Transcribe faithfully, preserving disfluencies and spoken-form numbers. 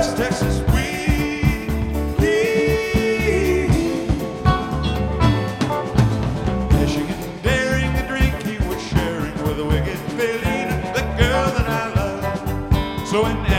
West Texas whiskey. Dashing and daring the drink he was sharing with a wicked Felina, the girl that I love. So in